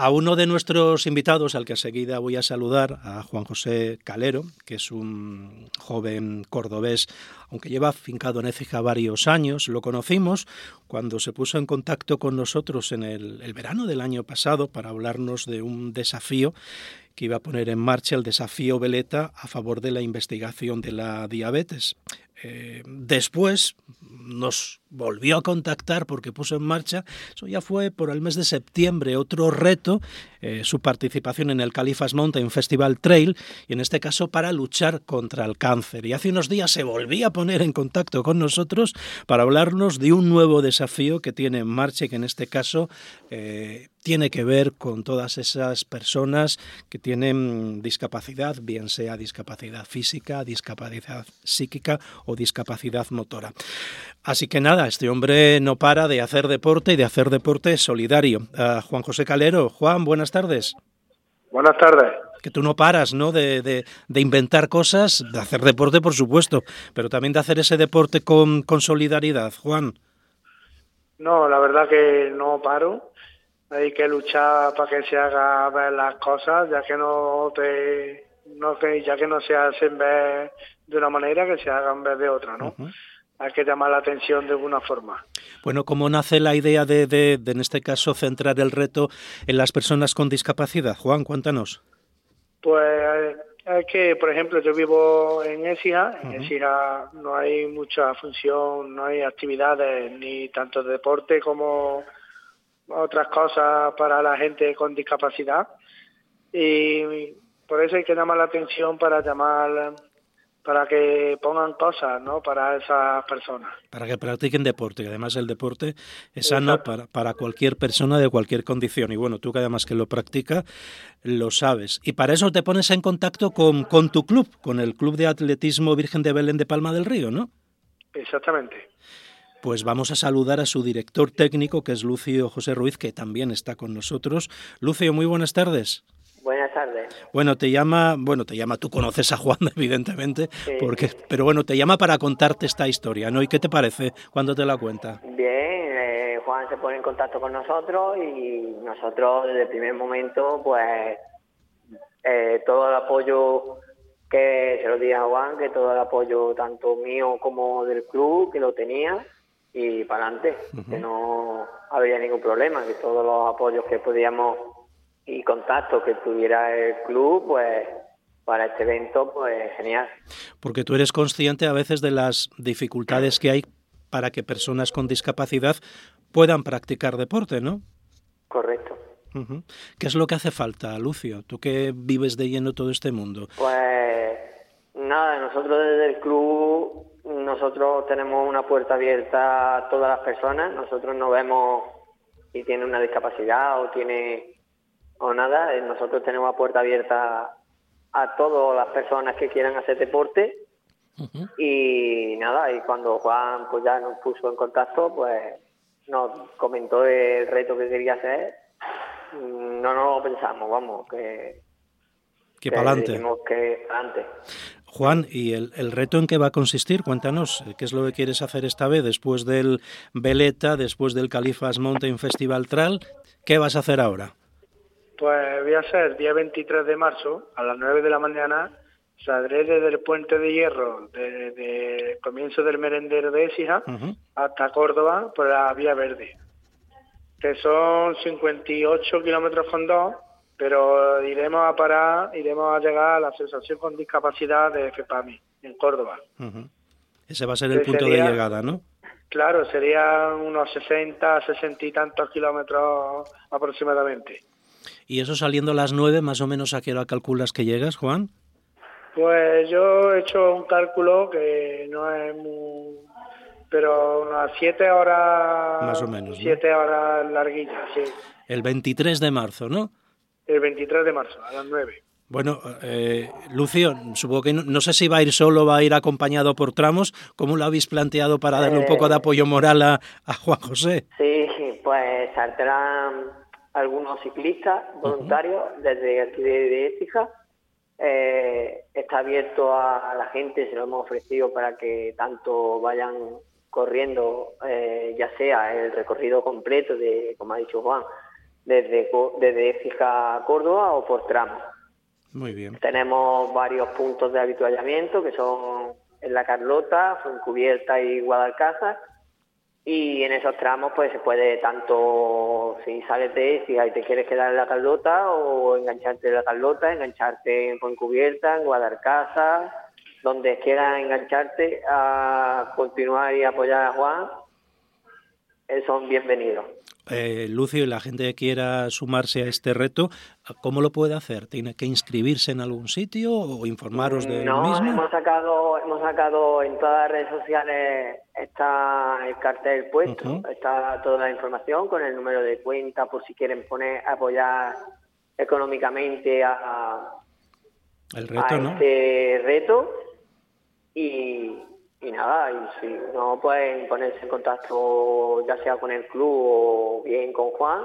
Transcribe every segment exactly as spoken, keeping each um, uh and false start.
a uno de nuestros invitados, al que enseguida voy a saludar, a Juan José Calero, que es un joven cordobés, aunque lleva afincado en Écija varios años. Lo conocimos cuando se puso en contacto con nosotros en el, el verano del año pasado para hablarnos de un desafío que iba a poner en marcha, el desafío Veleta a favor de la investigación de la diabetes. Eh, después nos volvió a contactar porque puso en marcha, eso ya fue por el mes de septiembre, otro reto, eh, su participación en el Califas Mountain Festival Trail, y en este caso para luchar contra el cáncer. Y hace unos días se volvía a poner en contacto con nosotros para hablarnos de un nuevo desafío que tiene en marcha y que en este caso eh, tiene que ver con todas esas personas que tienen discapacidad, bien sea discapacidad física, discapacidad psíquica o discapacidad motora. Así que nada, este hombre no para de hacer deporte y de hacer deporte solidario. Uh, Juan José Calero. Juan, buenas tardes. Buenas tardes. Que tú no paras, ¿no?, de, de, de inventar cosas, de hacer deporte, por supuesto, pero también de hacer ese deporte con, con solidaridad, Juan. No, la verdad que no paro. Hay que luchar para que se hagan ver las cosas, ya que no te, no que ya que no se hacen ver de una manera, que se hagan ver de otra, ¿no? Uh-huh. Hay que llamar la atención de alguna forma. Bueno, ¿cómo nace la idea de, de, de, en este caso, centrar el reto en las personas con discapacidad? Juan, cuéntanos. Pues es que, por ejemplo, yo vivo en Écija. En uh-huh. Écija no hay mucha función, no hay actividades, ni tanto de deporte como otras cosas para la gente con discapacidad. Y por eso hay que llamar la atención para llamar... para que pongan cosas, ¿no?, para esas personas. Para que practiquen deporte, que además el deporte es sano para, para cualquier persona de cualquier condición. Y bueno, tú que además que lo practicas, lo sabes. Y para eso te pones en contacto con, con tu club, con el Club de Atletismo Virgen de Belén de Palma del Río, ¿no? Exactamente. Pues vamos a saludar a su director técnico, que es Lucio José Ruiz, que también está con nosotros. Lucio, muy buenas tardes. Buenas tardes. Bueno, te llama, bueno, te llama, tú conoces a Juan, evidentemente, sí. porque, pero bueno, te llama para contarte esta historia, ¿no? ¿Y qué te parece cuando te la cuenta? Bien, eh, Juan se pone en contacto con nosotros y nosotros desde el primer momento, pues, eh, todo el apoyo que se lo dije a Juan, que todo el apoyo tanto mío como del club, que lo tenía, y para adelante, uh-huh. que no habría ningún problema, que todos los apoyos que podíamos y contactos que tuviera el club, pues para este evento, pues genial. Porque tú eres consciente a veces de las dificultades que hay para que personas con discapacidad puedan practicar deporte, ¿no? Correcto. Uh-huh. ¿Qué es lo que hace falta, Lucio? Tú que vives de lleno todo este mundo. Pues nada, nosotros desde el club, nosotros tenemos una puerta abierta a todas las personas. Nosotros no vemos si tiene una discapacidad o tiene... o nada, nosotros tenemos la puerta abierta a todas las personas que quieran hacer deporte. Uh-huh. Y nada, y cuando Juan pues ya nos puso en contacto, pues nos comentó el reto que quería hacer. No nos lo pensamos, vamos, que... Que, que para adelante. Dijimos que para adelante. Juan, ¿y el, el reto en qué va a consistir? Cuéntanos, ¿qué es lo que quieres hacer esta vez después del Veleta, después del Califas Mountain Festival Trail? ¿Qué vas a hacer ahora? Pues voy a hacer el día veintitrés de marzo, a las nueve de la mañana, saldré desde el Puente de Hierro, desde de comienzo del merendero de Écija, uh-huh. hasta Córdoba, por la Vía Verde, que son cincuenta y ocho kilómetros con dos, pero iremos a parar, iremos a llegar a la Asociación con Discapacidad de FEPAMI, en Córdoba. Uh-huh. Ese va a ser el punto sería, de llegada, ¿no? Claro, serían unos sesenta, sesenta y tantos kilómetros aproximadamente. ¿Y eso saliendo a las nueve, más o menos a qué hora calculas que llegas, Juan? Pues yo he hecho un cálculo que no es muy... pero unas siete horas... Más o menos, ¿no? Siete horas larguillas, sí. El veintitrés de marzo, ¿no? El veintitrés de marzo, a las nueve. Bueno, eh, Lucio, supongo que no, no sé si va a ir solo o va a ir acompañado por tramos. ¿Cómo lo habéis planteado para darle eh, un poco de apoyo moral a, a Juan José? Sí, pues saldrán algunos ciclistas voluntarios uh-huh. desde aquí de, de Écija. Eh, está abierto a, a la gente, se lo hemos ofrecido para que tanto vayan corriendo, eh, ya sea el recorrido completo de, como ha dicho Juan, desde, desde Écija a Córdoba o por tramos. Muy bien. Tenemos varios puntos de avituallamiento que son en La Carlota, Fuencubierta y Guadalcázar, y en esos tramos pues se puede tanto, si sales de Écija y te quieres quedar en La Carlota, o engancharte en La Carlota, engancharte en Fuencubierta, en Guadalcázar, donde quieras engancharte a continuar y apoyar a Juan, eh, son bienvenidos. Eh, Lucio, y la gente que quiera sumarse a este reto, ¿cómo lo puede hacer? ¿Tiene que inscribirse en algún sitio o informaros del no, mismo? No, hemos sacado, hemos sacado en todas las redes sociales, está el cartel puesto, uh-huh. Está toda la información con el número de cuenta por si quieren poner, apoyar económicamente a, el reto, a ¿no? este reto. Y, y nada, y si no pueden ponerse en contacto ya sea con el club o bien con Juan,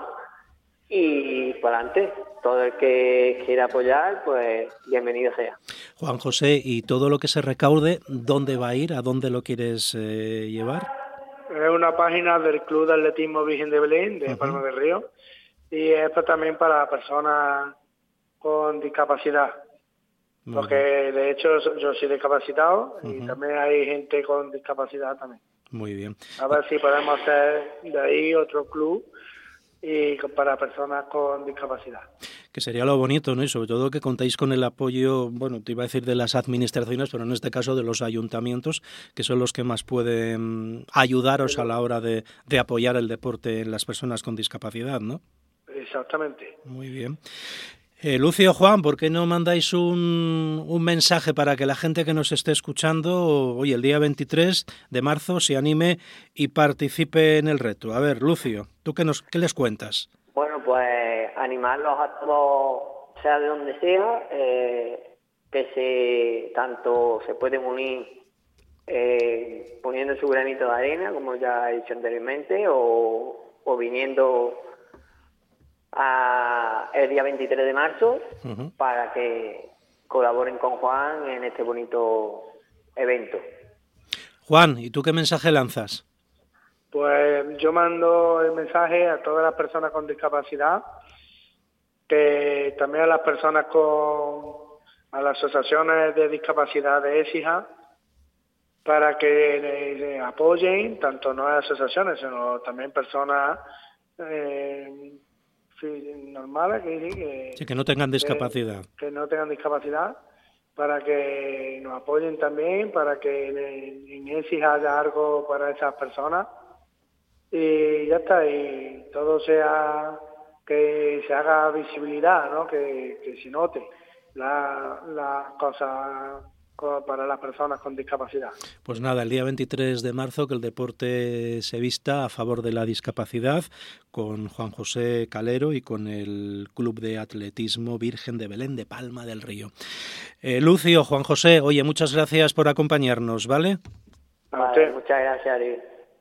y para adelante, todo el que quiera apoyar, pues bienvenido sea. Juan José, ¿y todo lo que se recaude, dónde va a ir? ¿A dónde lo quieres eh, llevar? Es una página del Club de Atletismo Virgen de Belén, de uh-huh. Palma del Río, y es también para personas con discapacidad. Muy porque bien. De hecho yo soy discapacitado y uh-huh. también hay gente con discapacidad también. Muy bien. A ver si podemos hacer de ahí otro club y para personas con discapacidad. Que sería lo bonito, ¿no? Y sobre todo que contéis con el apoyo, bueno, te iba a decir de las administraciones, pero en este caso de los ayuntamientos, que son los que más pueden ayudaros sí, a la hora de, de apoyar el deporte en las personas con discapacidad, ¿no? Exactamente. Muy bien. Eh, Lucio, Juan, ¿por qué no mandáis un, un mensaje para que la gente que nos esté escuchando hoy, el día veintitrés de marzo, se anime y participe en el reto? A ver, Lucio, ¿tú qué, nos, qué les cuentas? Bueno, pues animarlos a todos, sea de donde sea, eh, que se tanto se pueden unir eh, poniendo su granito de arena, como ya he dicho anteriormente, o, o viniendo a el día veintitrés de marzo uh-huh. para que colaboren con Juan en este bonito evento. Juan, ¿y tú qué mensaje lanzas? Pues yo mando el mensaje a todas las personas con discapacidad, que también a las personas con a las asociaciones de discapacidad de Écija, para que le, le apoyen, tanto no a asociaciones, sino también personas eh, normales que, que, sí, que no tengan discapacidad. Que, que no tengan discapacidad, para que nos apoyen también, para que en, en Écija haya algo para esas personas. Y ya está, y todo sea, que se haga visibilidad, ¿no? Que, que se note la, la cosa para las personas con discapacidad. Pues nada, el día veintitrés de marzo que el deporte se vista a favor de la discapacidad con Juan José Calero y con el Club de Atletismo Virgen de Belén de Palma del Río. Eh, Lucio, Juan José, oye, muchas gracias por acompañarnos, ¿vale? Vale, muchas gracias, Ari.